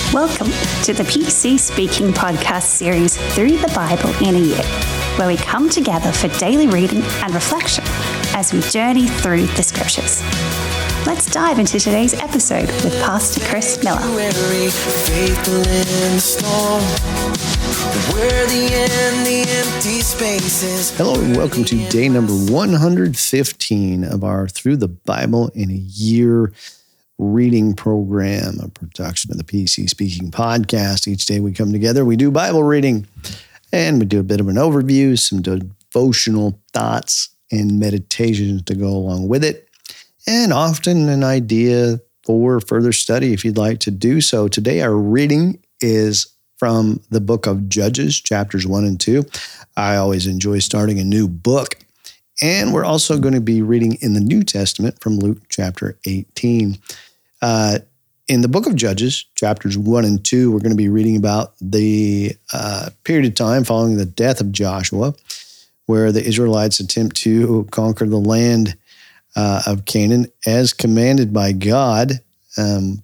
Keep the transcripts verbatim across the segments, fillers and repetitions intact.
Welcome to the P C Speaking podcast series Through the Bible in a Year, where we come together for daily reading and reflection as we journey through the scriptures. Let's dive into today's episode with Pastor Chris Miller. Hello and welcome to day number one hundred fifteen of our Through the Bible in a Year reading program, a production of the P C Speaking podcast. Each day we come together, we do Bible reading, and we do a bit of an overview, some devotional thoughts and meditations to go along with it, and often an idea for further study if you'd like to do so. Today our reading is from the book of Judges, chapters one and two. I always enjoy starting a new book. And we're also going to be reading in the New Testament from Luke chapter eighteen. Uh, in the book of Judges, chapters one and two, we're going to be reading about the uh, period of time following the death of Joshua, where the Israelites attempt to conquer the land uh, of Canaan as commanded by God. Um,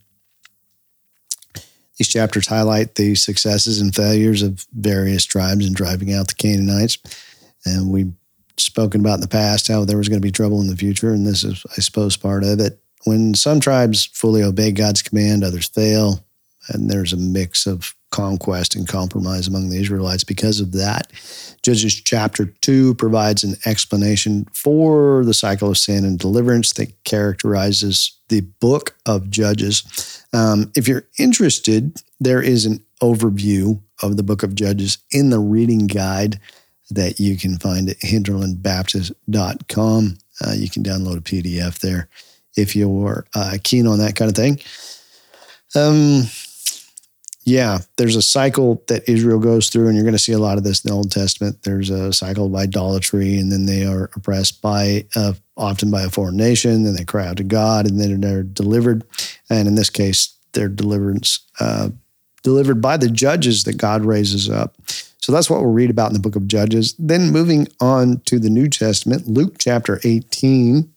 these chapters highlight the successes and failures of various tribes in driving out the Canaanites. And we've spoken about in the past how there was going to be trouble in the future, and this is, I suppose, part of it. When some tribes fully obey God's command, others fail, and there's a mix of conquest and compromise among the Israelites because of that. Judges chapter two provides an explanation for the cycle of sin and deliverance that characterizes the book of Judges. Um, if you're interested, there is an overview of the book of Judges in the reading guide that you can find at hinterland baptist dot com. Uh, you can download a P D F there if you're uh, keen on that kind of thing. Um, yeah, there's a cycle that Israel goes through, and you're going to see a lot of this in the Old Testament. There's a cycle of idolatry, and then they are oppressed by, uh, often by a foreign nation, then they cry out to God, and then they're delivered. And in this case, their deliverance uh, delivered by the judges that God raises up. So that's what we'll read about in the book of Judges. Then moving on to the New Testament, Luke chapter eighteen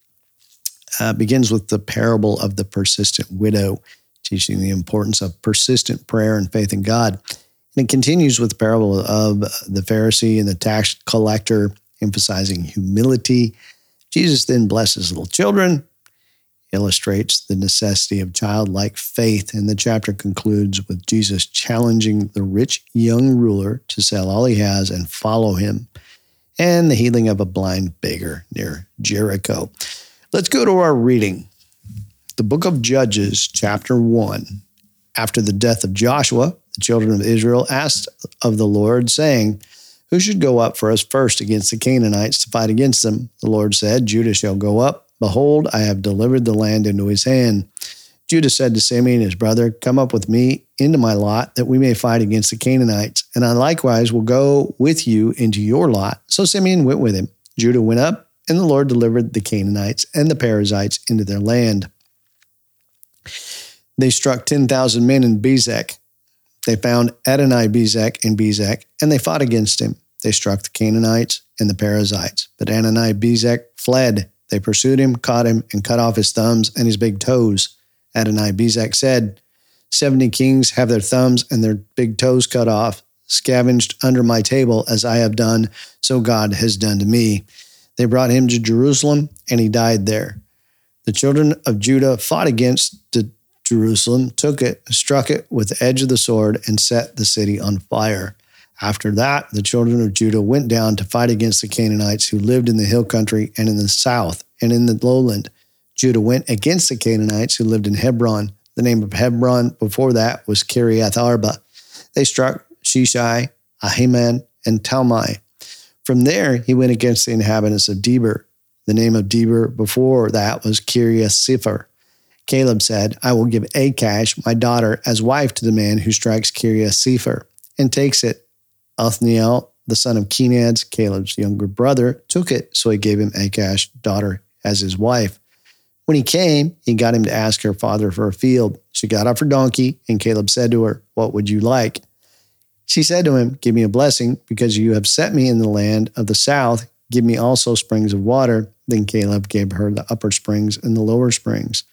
uh, begins with the parable of the persistent widow, teaching the importance of persistent prayer and faith in God. And it continues with the parable of the Pharisee and the tax collector, emphasizing humility. Jesus then blesses little children, illustrates the necessity of childlike faith, and the chapter concludes with Jesus challenging the rich young ruler to sell all he has and follow him, and the healing of a blind beggar near Jericho. Let's go to our reading. The book of Judges, chapter one. After the death of Joshua, the children of Israel asked of the Lord, saying, "Who should go up for us first against the Canaanites to fight against them?" The Lord said, "Judah shall go up. Behold, I have delivered the land into his hand." Judah said to Simeon his brother, "Come up with me into my lot, that we may fight against the Canaanites, and I likewise will go with you into your lot." So Simeon went with him. Judah went up, and the Lord delivered the Canaanites and the Perizzites into their land. They struck ten thousand men in Bezek. They found Adoni-Bezek in Bezek, and they fought against him. They struck the Canaanites and the Perizzites, but Adoni-Bezek fled. They pursued him, caught him, and cut off his thumbs and his big toes. Adoni-Bezek said, seventy kings have their thumbs and their big toes cut off, scavenged under my table as I have done, so God has done to me." They brought him to Jerusalem, and he died there. The children of Judah fought against the Jerusalem, took it, struck it with the edge of the sword, and set the city on fire. After that, the children of Judah went down to fight against the Canaanites who lived in the hill country and in the south and in the lowland. Judah went against the Canaanites who lived in Hebron. The name of Hebron before that was Kiriath Arba. They struck Sheshai, Ahiman, and Talmai. From there, he went against the inhabitants of Debir. The name of Debir before that was Kiriath Sefer. Caleb said, "I will give Achash, my daughter, as wife to the man who strikes Kiriath Sefer and takes it." Othniel, the son of Kenaz, Caleb's younger brother, took it, so he gave him Achash's daughter as his wife. When he came, he got him to ask her father for a field. She got off her donkey, and Caleb said to her, "What would you like?" She said to him, "Give me a blessing, because you have set me in the land of the south. Give me also springs of water." Then Caleb gave her the upper springs and the lower springs.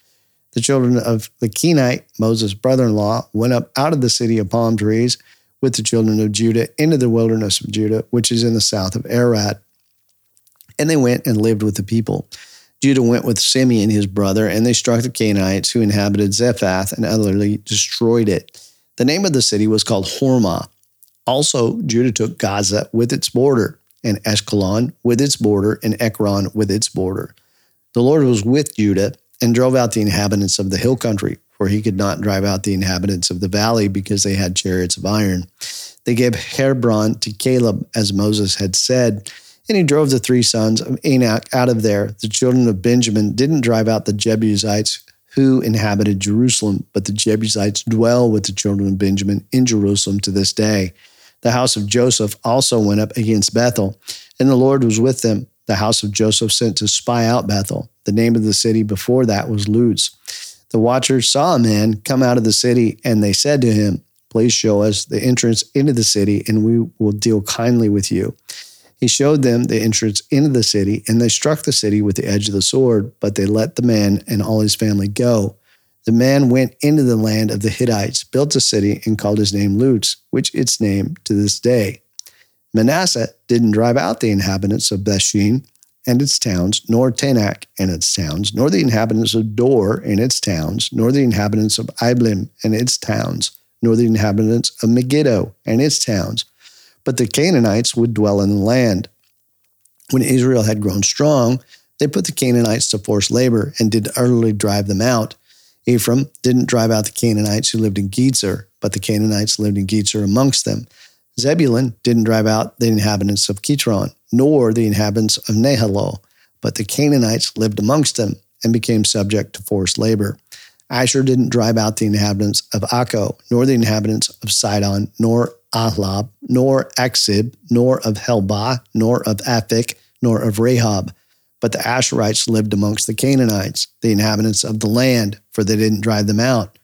The children of the Kenite, Moses' brother-in-law, went up out of the city of palm trees with the children of Judah into the wilderness of Judah, which is in the south of Arad. And they went and lived with the people. Judah went with Simeon, his brother, and they struck the Canaanites who inhabited Zephath and utterly destroyed it. The name of the city was called Hormah. Also, Judah took Gaza with its border, and Ashkelon with its border, and Ekron with its border. The Lord was with Judah and drove out the inhabitants of the hill country, for he could not drive out the inhabitants of the valley because they had chariots of iron. They gave Hebron to Caleb, as Moses had said, and he drove the three sons of Anak out of there. The children of Benjamin didn't drive out the Jebusites who inhabited Jerusalem, but the Jebusites dwell with the children of Benjamin in Jerusalem to this day. The house of Joseph also went up against Bethel, and the Lord was with them. The house of Joseph sent to spy out Bethel. The name of the city before that was Luz. The watchers saw a man come out of the city, and they said to him, "Please show us the entrance into the city, and we will deal kindly with you." He showed them the entrance into the city, and they struck the city with the edge of the sword, but they let the man and all his family go. The man went into the land of the Hittites, built a city, and called his name Luz, which its name to this day. Manasseh didn't drive out the inhabitants of Bethshean and its towns, nor Tanakh and its towns, nor the inhabitants of Dor and its towns, nor the inhabitants of Iblim and its towns, nor the inhabitants of Megiddo and its towns. But the Canaanites would dwell in the land. When Israel had grown strong, they put the Canaanites to forced labor and did utterly drive them out. Ephraim didn't drive out the Canaanites who lived in Gezer, but the Canaanites lived in Gezer amongst them. Zebulun didn't drive out the inhabitants of Kitron, nor the inhabitants of Nahalol, but the Canaanites lived amongst them and became subject to forced labor. Asher didn't drive out the inhabitants of Akko, nor the inhabitants of Sidon, nor Ahlab, nor Aksib, nor of Helbah, nor of Aphik, nor of Rehob. But the Asherites lived amongst the Canaanites, the inhabitants of the land, for they didn't drive them out.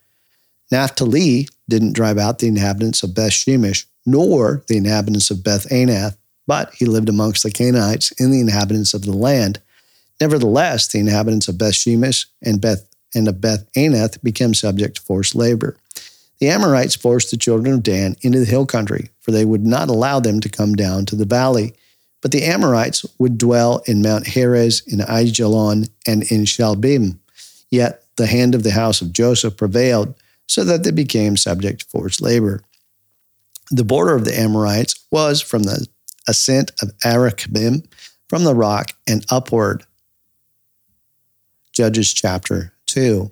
Naphtali didn't drive out the inhabitants of Beth Shemesh, nor the inhabitants of Beth Anath, but he lived amongst the Canaanites and the inhabitants of the land. Nevertheless, the inhabitants of Beth Shemesh and Beth and of Beth Anath became subject to forced labor. The Amorites forced the children of Dan into the hill country, for they would not allow them to come down to the valley. But the Amorites would dwell in Mount Heres, in Aijalon, and in Shalbim. Yet the hand of the house of Joseph prevailed, so that they became subject to forced labor. The border of the Amorites was from the ascent of Arakbim, from the rock and upward. Judges chapter two.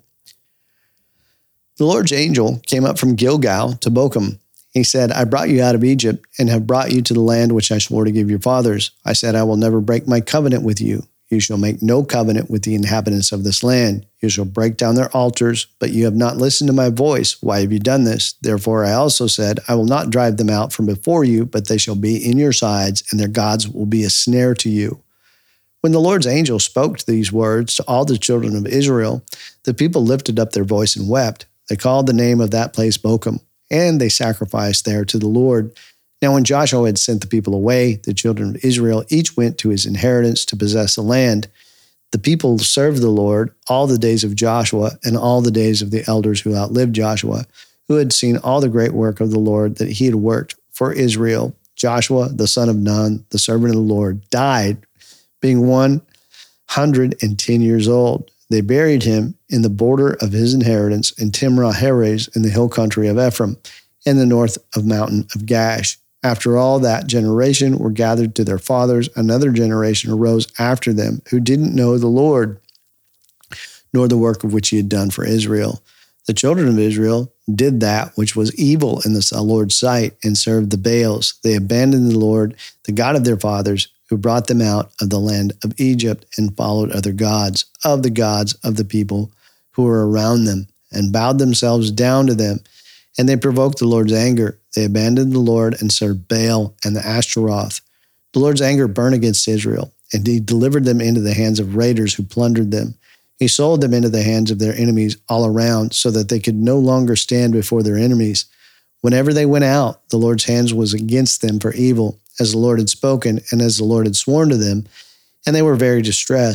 The Lord's angel came up from Gilgal to Bochum. He said, "I brought you out of Egypt and have brought you to the land which I swore to give your fathers. I said, I will never break my covenant with you. You shall make no covenant with the inhabitants of this land. You shall break down their altars, but you have not listened to my voice. Why have you done this? Therefore I also said, I will not drive them out from before you, but they shall be in your sides, and their gods will be a snare to you." When the Lord's angel spoke these words to all the children of Israel, the people lifted up their voice and wept. They called the name of that place Bochum, and they sacrificed there to the Lord. Now when Joshua had sent the people away, the children of Israel each went to his inheritance to possess the land. The people served the Lord all the days of Joshua and all the days of the elders who outlived Joshua, who had seen all the great work of the Lord that he had worked for Israel. Joshua, the son of Nun, the servant of the Lord, died, being one hundred ten years old. They buried him in the border of his inheritance in Timrah Heres in the hill country of Ephraim, in the north of mountain of Gash. After all that generation were gathered to their fathers, another generation arose after them who didn't know the Lord, nor the work of which he had done for Israel. The children of Israel did that which was evil in the Lord's sight and served the Baals. They abandoned the Lord, the God of their fathers, who brought them out of the land of Egypt, and followed other gods, of the gods of the people who were around them, and bowed themselves down to them. And they provoked the Lord's anger. They abandoned the Lord and served Baal and the Ashtaroth. The Lord's anger burned against Israel, and he delivered them into the hands of raiders who plundered them. He sold them into the hands of their enemies all around, so that they could no longer stand before their enemies. Whenever they went out, the Lord's hands was against them for evil, as the Lord had spoken and as the Lord had sworn to them, and they were very distressed.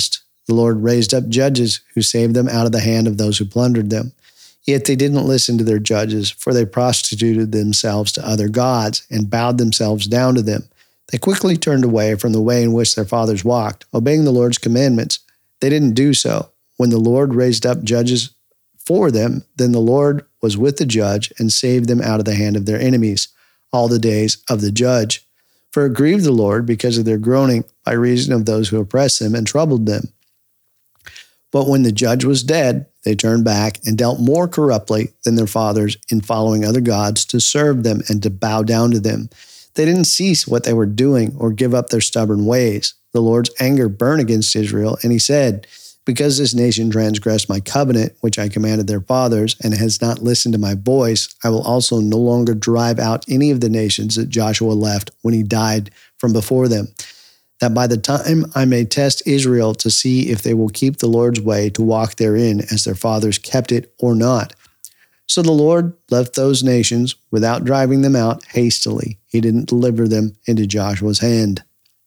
The Lord raised up judges who saved them out of the hand of those who plundered them. Yet they didn't listen to their judges, for they prostituted themselves to other gods and bowed themselves down to them. They quickly turned away from the way in which their fathers walked, obeying the Lord's commandments. They didn't do so. When the Lord raised up judges for them, then the Lord was with the judge and saved them out of the hand of their enemies all the days of the judge. For it grieved the Lord because of their groaning by reason of those who oppressed them and troubled them. But when the judge was dead, they turned back and dealt more corruptly than their fathers in following other gods to serve them and to bow down to them. They didn't cease what they were doing or give up their stubborn ways. The Lord's anger burned against Israel, and he said, because this nation transgressed my covenant, which I commanded their fathers, and has not listened to my voice, I will also no longer drive out any of the nations that Joshua left when he died from before them, that by the time I may test Israel to see if they will keep the Lord's way to walk therein as their fathers kept it or not. So the Lord left those nations without driving them out hastily. He didn't deliver them into Joshua's hand.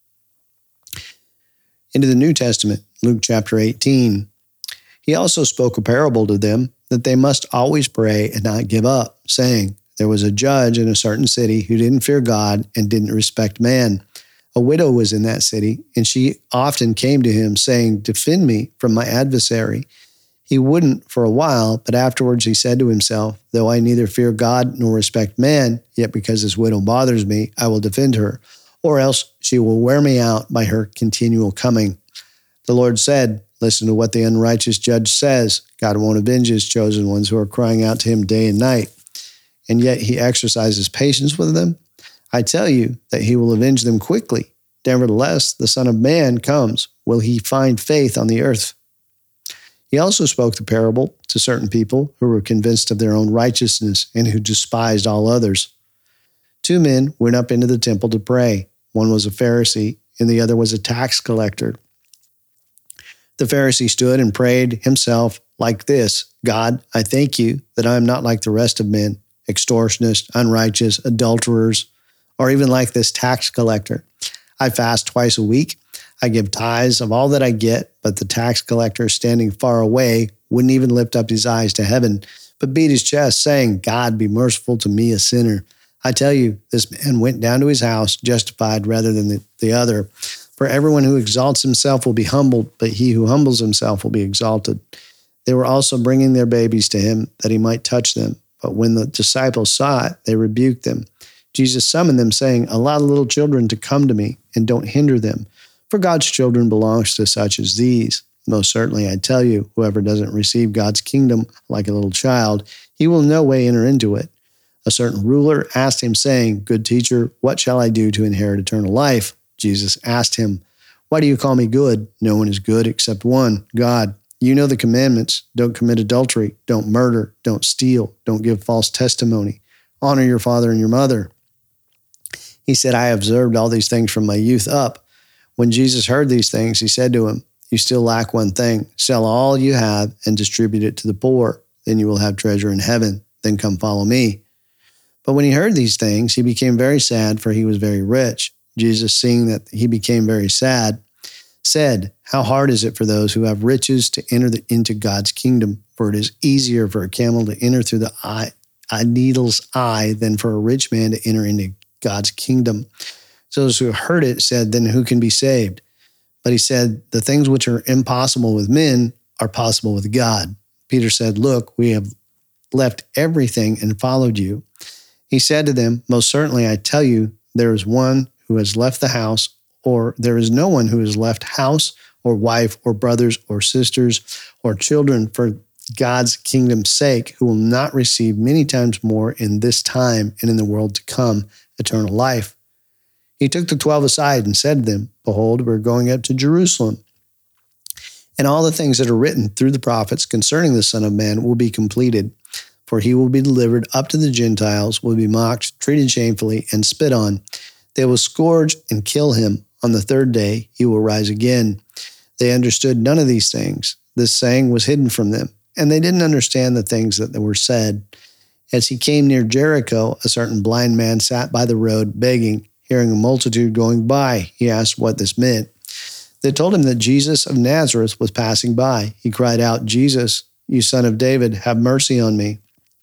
Into the New Testament, Luke chapter eighteen. He also spoke a parable to them that they must always pray and not give up, saying, there was a judge in a certain city who didn't fear God and didn't respect man. A widow was in that city, and she often came to him, saying, defend me from my adversary. He wouldn't for a while, but afterwards he said to himself, though I neither fear God nor respect man, yet because this widow bothers me, I will defend her, or else she will wear me out by her continual coming. The Lord said, listen to what the unrighteous judge says. God won't avenge his chosen ones who are crying out to him day and night, and yet he exercises patience with them. I tell you that he will avenge them quickly. Nevertheless, the Son of Man comes. Will he find faith on the earth? He also spoke the parable to certain people who were convinced of their own righteousness and who despised all others. Two men went up into the temple to pray. One was a Pharisee, and the other was a tax collector. The Pharisee stood and prayed himself like this, God, I thank you that I am not like the rest of men, extortionists, unrighteous, adulterers, or even like this tax collector. I fast twice a week. I give tithes of all that I get, but the tax collector standing far away wouldn't even lift up his eyes to heaven, but beat his chest, saying, God, be merciful to me, a sinner. I tell you, this man went down to his house justified rather than the, the other. For everyone who exalts himself will be humbled, but he who humbles himself will be exalted. They were also bringing their babies to him that he might touch them. But when the disciples saw it, they rebuked them. Jesus summoned them, saying, allow the little children to come to me, and don't hinder them, for God's children belongs to such as these. Most certainly, I tell you, whoever doesn't receive God's kingdom like a little child, he will in no way enter into it. A certain ruler asked him, saying, good teacher, what shall I do to inherit eternal life? Jesus asked him, why do you call me good? No one is good except one, God. You know the commandments. Don't commit adultery. Don't murder. Don't steal. Don't give false testimony. Honor your father and your mother. He said, I observed all these things from my youth up. When Jesus heard these things, he said to him, you still lack one thing. Sell all you have and distribute it to the poor. Then you will have treasure in heaven. Then come follow me. But when he heard these things, he became very sad, for he was very rich. Jesus, seeing that he became very sad, said, how hard is it for those who have riches to enter the, into God's kingdom? For it is easier for a camel to enter through the eye, a needle's eye than for a rich man to enter into God's kingdom. So those who heard it said, then who can be saved? But he said, the things which are impossible with men are possible with God. Peter said, look, we have left everything and followed you. He said to them, most certainly I tell you, there is one who has left the house, or there is no one who has left house or wife or brothers or sisters or children for God's kingdom's sake, who will not receive many times more in this time and in the world to come eternal life. He took the twelve aside and said to them, behold, we're going up to Jerusalem, and all the things that are written through the prophets concerning the Son of Man will be completed. For he will be delivered up to the Gentiles, will be mocked, treated shamefully, and spit on. They will scourge and kill him. On the third day he will rise again. They understood none of these things. This saying was hidden from them, and they didn't understand the things that were said. As he came near Jericho, a certain blind man sat by the road begging. Hearing a multitude going by, he asked what this meant. They told him that Jesus of Nazareth was passing by. He cried out, "Jesus, you son of David, have mercy on me."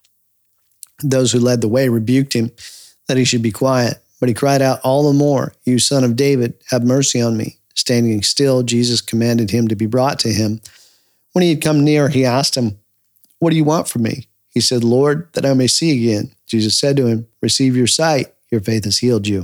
Those who led the way rebuked him that he should be quiet, but he cried out all the more, "You son of David, have mercy on me." Standing still, Jesus commanded him to be brought to him. When he had come near, he asked him, "What do you want from me?" He said, "Lord, that I may see again." Jesus said to him, "Receive your sight. Your faith has healed you."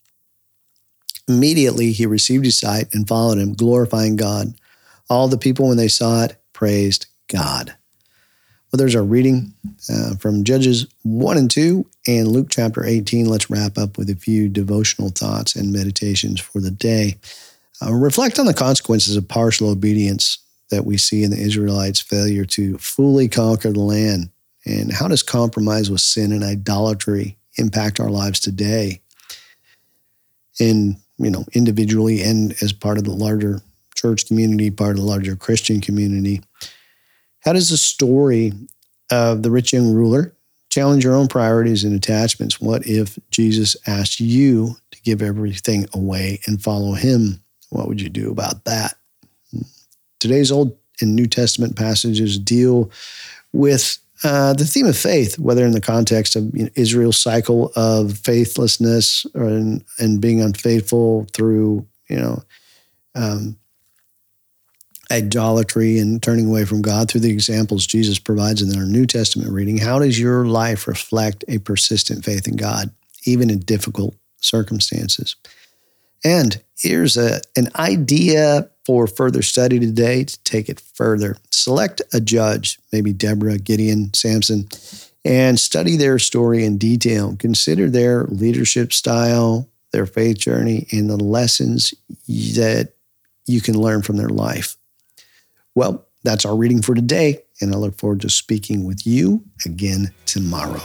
Immediately he received his sight and followed him, glorifying God. All the people, when they saw it, praised God. Well, there's our reading uh, from Judges one and two and Luke chapter eighteen. Let's wrap up with a few devotional thoughts and meditations for the day. Uh, reflect on the consequences of partial obedience that we see in the Israelites' failure to fully conquer the land. And how does compromise with sin and idolatry impact our lives today? In, you know, individually and as part of the larger church community, part of the larger Christian community. How does the story of the rich young ruler challenge your own priorities and attachments? What if Jesus asked you to give everything away and follow him? What would you do about that? Today's Old and New Testament passages deal with uh, the theme of faith, whether in the context of you know, Israel's cycle of faithlessness or in, and being unfaithful through, you know, um, idolatry and turning away from God, through the examples Jesus provides in our New Testament reading. How does your life reflect a persistent faith in God, even in difficult circumstances? And here's a, an idea for further study today to take it further. Select a judge, maybe Deborah, Gideon, Samson, and study their story in detail. Consider their leadership style, their faith journey, and the lessons that you can learn from their life. Well, that's our reading for today, and I look forward to speaking with you again tomorrow.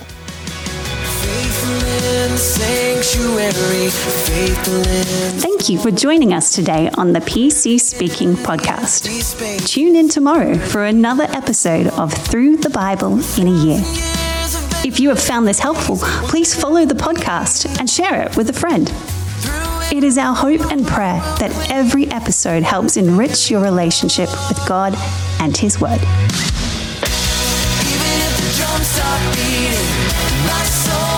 Thank you for joining us today on the P C Speaking podcast. Tune in tomorrow for another episode of Through the Bible in a Year. If you have found this helpful, please follow the podcast and share it with a friend. It is our hope and prayer that every episode helps enrich your relationship with God and His Word. Even if the drums stop beating, my soul